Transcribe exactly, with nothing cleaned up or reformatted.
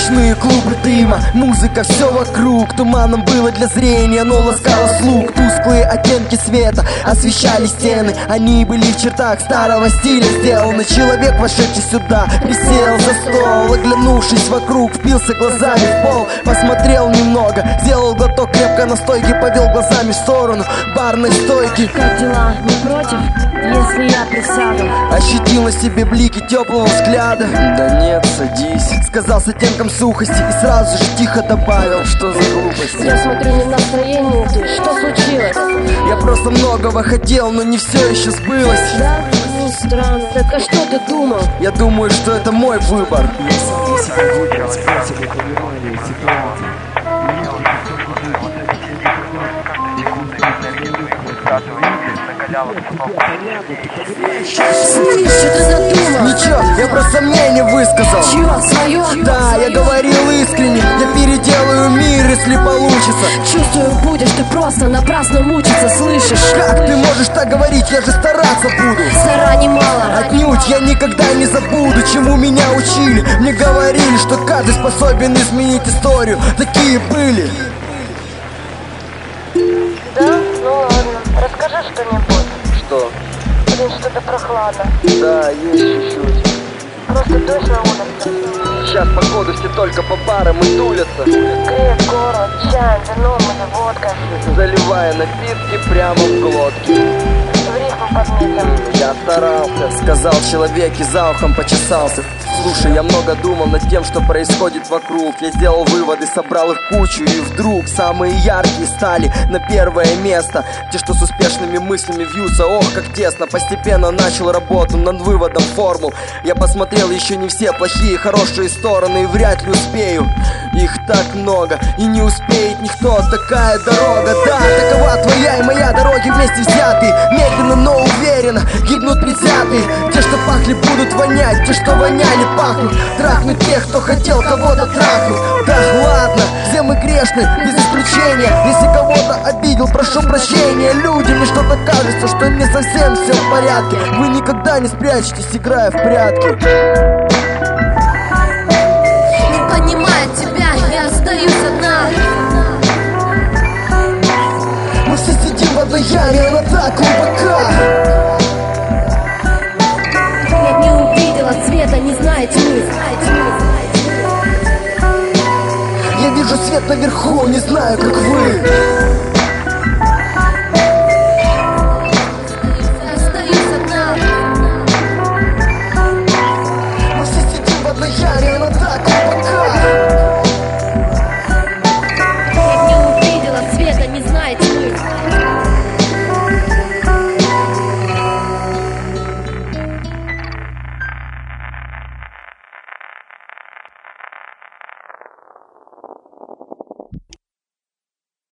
Сплошные клубы дыма, музыка, все вокруг. Туманом было для зрения, но ласкало слух. Тусклые оттенки света освещали стены. Они были в чертах старого стиля сделаны. Человек, вошедший сюда, присел за стол, оглянувшись вокруг, впился глазами в пол. Посмотрел немного, сделал глоток крепко настойки, повел глазами в сторону барной стойки. Как дела? Не против, если я присяду? Ощутил на себе блики теплого взгляда. Да нет, садись, сказал с оттенком сухости и сразу же тихо добавил: что за глупости? Я смотрю, не в настроении ты, что случилось? Я просто многого хотел, но не все еще сбылось. Да? Ну, странно. Так а что ты думал? Я думаю, что это мой выбор. Я сам себя выбрал, способы понимания ситуации. Слышь, что ты задумал? Ничего, я просто мнение высказал. Чё, своё? Да, я говорил искренне, я переделаю мир, если получится. Чувствую, будешь ты просто напрасно мучиться, слышишь? Как ты можешь так говорить, я же стараться буду. Заранее мало. Отнюдь я никогда не забуду, чему меня учили. Мне говорили, что каждый способен изменить историю. Такие были. Да? Ну ладно, расскажи что-нибудь. Что? Блин, что-то прохладно. Да, есть чуть-чуть. Просто дождь на улице. Сейчас походу все только по барам и тулятся, Греет город, чаем, вином или водкой. заливая напитки прямо в глотки. В рифму подметим. Я старался, сказал человек и за ухом почесался. Слушай, я много думал над тем, что происходит вокруг. Я сделал выводы, собрал их в кучу, и вдруг самые яркие стали на первое место. Те, что с успешными мыслями вьются, ох, как тесно. Постепенно начал работу над выводом формул. Я посмотрел еще не все плохие, хорошие стороны, и вряд ли успею. Их так много, и не успеет никто. Такая дорога, да, такова твоя и моя дороги вместе взятые. Медленно, но уверенно гибнут предвзятые. Те, что пахли, будут вонять, те, что воняли, пахнут. Трахнуть тех, кто хотел кого-то трахнуть. Да ладно, все мы грешны, без исключения. Если кого-то обидел, прошу прощения. Люди, мне что-то кажется, что не совсем все в порядке. Вы никогда не спрячетесь, играя в прятки. Не понимаю тебя, я остаюсь одна. Мы все сидим в одной яме, она так глубока. Я не увидела цвета, не знаю тьмы. Я вижу свет наверху, не знаю, как вы.